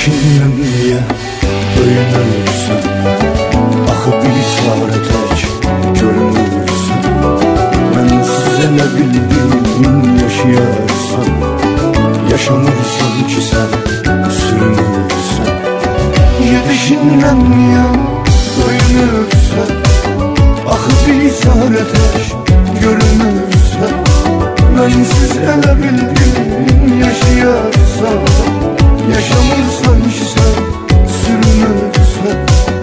Gidişindən niyə öyünürsən? Axı bir çarə tək görünürsən. Mənsiz elə bildiyin yaşayarsan, yaşamırsan ki sən sürünürsən. Gidişindən niyə öyünürsən? Axı bir çarə tək görünürsən. Mənsiz elə bildiyin yaşayarsan, yaşamırsan ki sen sürünürsen.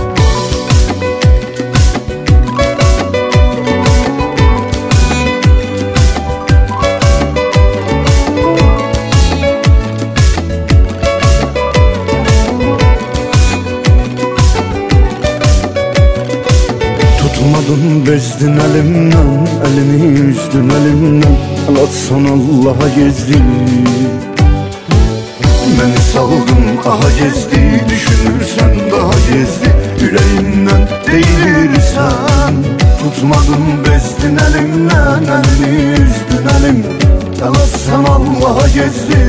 Tutmadın bezdin elimden, elini üzdün elimden. El atsan Allah'a gezdin. Beni saldın aha gezdi, düşünürsen daha gezdi. Yüreğimden değilirsen, tutmadın bezdin elimden, elini üzdün elim. Yalassan Allah'a gezdi.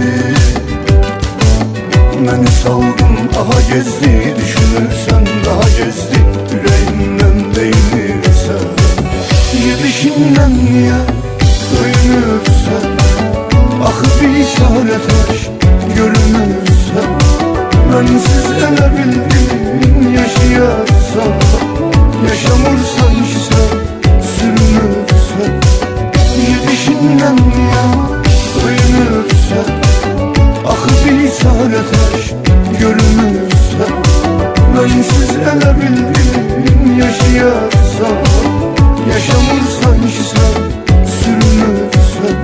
Beni saldın aha gezdi, düşünürsen daha gezdi. Yüreğimden değilirsen, gidişinden niye öyünürsen? Axı bir çarə tək görünürsən. Mənsiz elə bildin yaşayarsan, yaşamırsan ki sən sürünürsən. Gidişindən niyə öyünürsən? Axı bir çarə tək görünürsən. Mənsiz elə bildin yaşayarsan, yaşamırsan ki sən sürünürsən.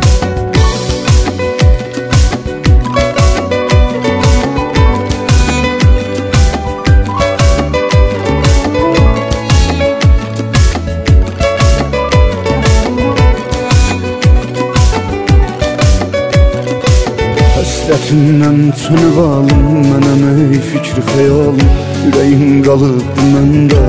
Həsrətindən sönüb alım, mənəm ey fikri xəyalım. Ürəyim qalıbdı məndə.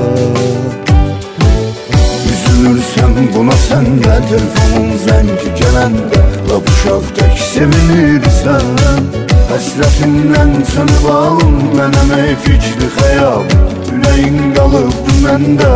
Üzülürsən buna səndə, telefonun zəngi gələndə. Lap uşaq tək sevinirsən. Həsrətindən sönüb alım, mənəm ey fikri xəyalım. Ürəyim qalıbdı məndə.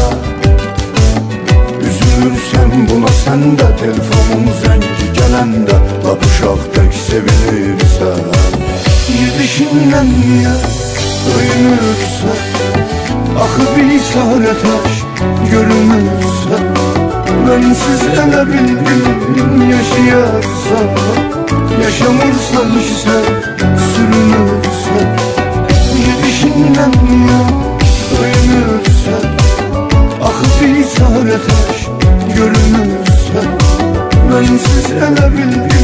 Üzülürsən buna səndə, telefonun zəngi gələndə. Lap uşaq tək sevinirsən. Gidişindən niyə öyünürsən? Axı bir çarə tək görünürsən. Mənsiz elə bildin yaşayarsan, yaşamırsan ki sən sürünürsən. Gidişindən niyə öyünürsən? Axı bir çarə tək görünürsən. Mənsiz elə bildin